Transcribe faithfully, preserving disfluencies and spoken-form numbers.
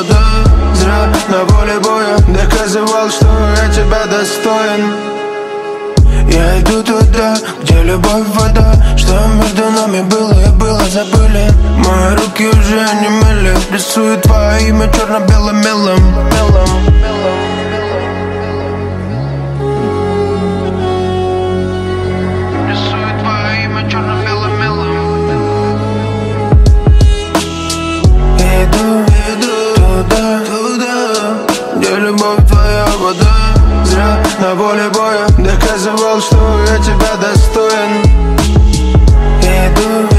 вода. Зря на поле боя доказывал, что я тебя достоин. Я иду туда, где любовь вода. Что между нами было и было, забыли. Мои руки уже не мыли. Рисую твое имя черно-белым мелом. Рисую твое имя черно-белым мелом. Иду, иду туда, туда, где любовь твоя вода. Зря на поле боя доказывал, что я тебя достоин. Иду